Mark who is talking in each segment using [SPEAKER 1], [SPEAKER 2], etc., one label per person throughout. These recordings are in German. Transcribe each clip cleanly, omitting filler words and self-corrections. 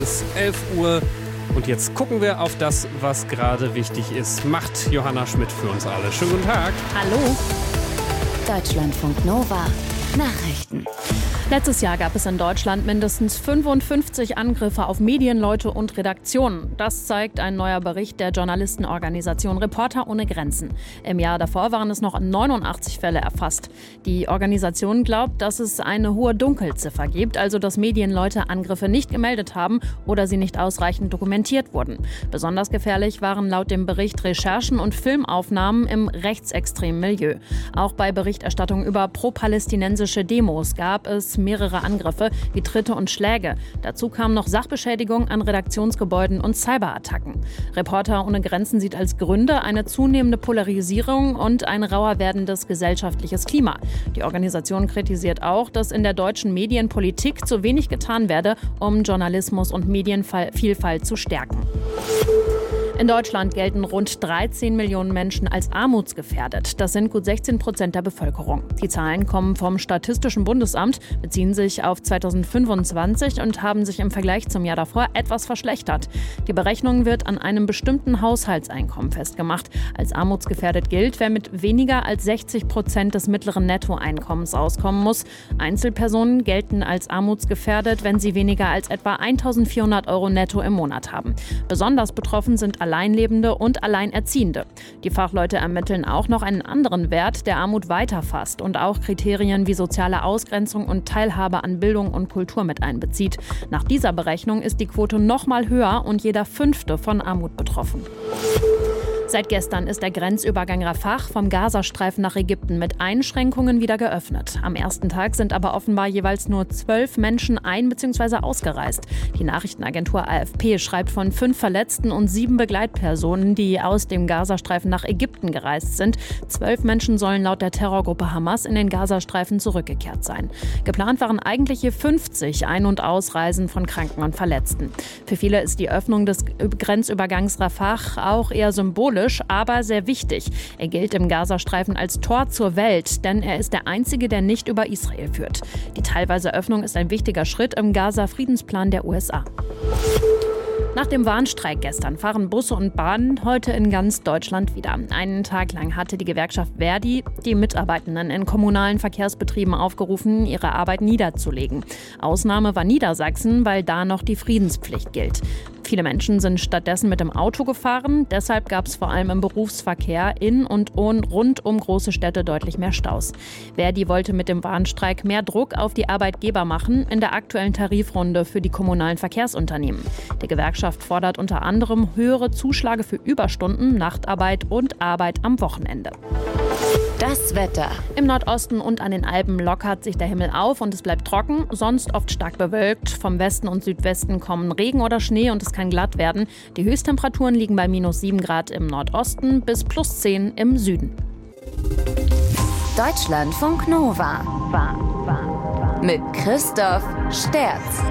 [SPEAKER 1] Es ist 11 Uhr und jetzt gucken wir auf das, was gerade wichtig ist. Macht Johanna Schmidt für uns alle. Schönen guten Tag.
[SPEAKER 2] Hallo. Deutschlandfunk Nova. Nachrichten. Letztes Jahr gab es in Deutschland mindestens 55 Angriffe auf Medienleute und Redaktionen. Das zeigt ein neuer Bericht der Journalistenorganisation Reporter ohne Grenzen. Im Jahr davor waren es noch 89 Fälle erfasst. Die Organisation glaubt, dass es eine hohe Dunkelziffer gibt, also dass Medienleute Angriffe nicht gemeldet haben oder sie nicht ausreichend dokumentiert wurden. Besonders gefährlich waren laut dem Bericht Recherchen und Filmaufnahmen im rechtsextremen Milieu. Auch bei Berichterstattung über pro-palästinensische Demos gab es mehrere Angriffe wie Tritte und Schläge. Dazu kamen noch Sachbeschädigungen an Redaktionsgebäuden und Cyberattacken. Reporter ohne Grenzen sieht als Gründe eine zunehmende Polarisierung und ein rauer werdendes gesellschaftliches Klima. Die Organisation kritisiert auch, dass in der deutschen Medienpolitik zu wenig getan werde, um Journalismus und Medienvielfalt zu stärken. In Deutschland gelten rund 13 Millionen Menschen als armutsgefährdet. Das sind gut 16% der Bevölkerung. Die Zahlen kommen vom Statistischen Bundesamt, beziehen sich auf 2025 und haben sich im Vergleich zum Jahr davor etwas verschlechtert. Die Berechnung wird an einem bestimmten Haushaltseinkommen festgemacht. Als armutsgefährdet gilt, wer mit weniger als 60% des mittleren Nettoeinkommens auskommen muss. Einzelpersonen gelten als armutsgefährdet, wenn sie weniger als etwa 1.400 € netto im Monat haben. Besonders betroffen sind Alleinlebende und Alleinerziehende. Die Fachleute ermitteln auch noch einen anderen Wert, der Armut weiter fasst und auch Kriterien wie soziale Ausgrenzung und Teilhabe an Bildung und Kultur mit einbezieht. Nach dieser Berechnung ist die Quote noch mal höher und jeder Fünfte von Armut betroffen. Seit gestern ist der Grenzübergang Rafah vom Gazastreifen nach Ägypten mit Einschränkungen wieder geöffnet. Am ersten Tag sind aber offenbar jeweils nur 12 Menschen ein- bzw. ausgereist. Die Nachrichtenagentur AFP schreibt von 5 Verletzten und 7 Begleitpersonen, die aus dem Gazastreifen nach Ägypten gereist sind. 12 Menschen sollen laut der Terrorgruppe Hamas in den Gazastreifen zurückgekehrt sein. Geplant waren eigentlich hier 50 Ein- und Ausreisen von Kranken und Verletzten. Für viele ist die Öffnung des Grenzübergangs Rafah auch eher symbolisch, aber sehr wichtig. Er gilt im Gazastreifen als Tor zur Welt, denn er ist der einzige, der nicht über Israel führt. Die teilweise Öffnung ist ein wichtiger Schritt im Gaza-Friedensplan der USA. Nach dem Warnstreik gestern fahren Busse und Bahnen heute in ganz Deutschland wieder. Einen Tag lang hatte die Gewerkschaft Verdi die Mitarbeitenden in kommunalen Verkehrsbetrieben aufgerufen, ihre Arbeit niederzulegen. Ausnahme war Niedersachsen, weil da noch die Friedenspflicht gilt. Viele Menschen sind stattdessen mit dem Auto gefahren. Deshalb gab es vor allem im Berufsverkehr in und rund um große Städte deutlich mehr Staus. Verdi wollte mit dem Warnstreik mehr Druck auf die Arbeitgeber machen in der aktuellen Tarifrunde für die kommunalen Verkehrsunternehmen. Die Gewerkschaft fordert unter anderem höhere Zuschläge für Überstunden, Nachtarbeit und Arbeit am Wochenende.
[SPEAKER 3] Das Wetter.
[SPEAKER 2] Im Nordosten und an den Alpen lockert sich der Himmel auf und es bleibt trocken, sonst oft stark bewölkt. Vom Westen und Südwesten kommen Regen oder Schnee und es kann glatt werden. Die Höchsttemperaturen liegen bei -7 Grad im Nordosten bis +10 im Süden.
[SPEAKER 3] Deutschlandfunk Nova. Mit Christoph Sterz.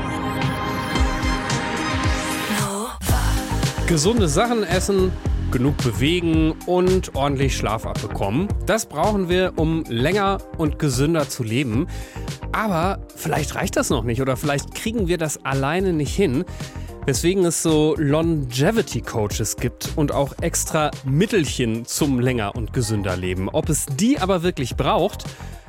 [SPEAKER 1] Gesunde Sachen essen, genug bewegen und ordentlich Schlaf abbekommen. Das brauchen wir, um länger und gesünder zu leben. Aber vielleicht reicht das noch nicht oder vielleicht kriegen wir das alleine nicht hin. Weswegen es so Longevity-Coaches gibt und auch extra Mittelchen zum länger und gesünder Leben. Ob es die aber wirklich braucht